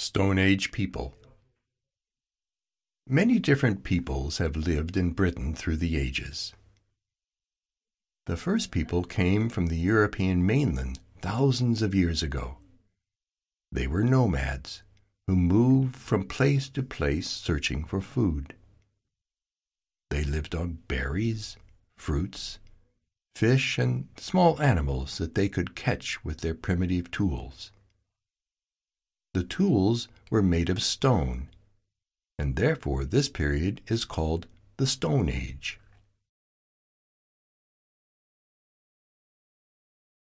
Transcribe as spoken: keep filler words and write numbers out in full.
Stone Age people. Many different peoples have lived in Britain through the ages. The first people came from the European mainland thousands of years ago. They were nomads who moved from place to place searching for food. They lived on berries, fruits, fish, and small animals that they could catch with their primitive tools. The tools were made of stone, and therefore this period is called the Stone Age.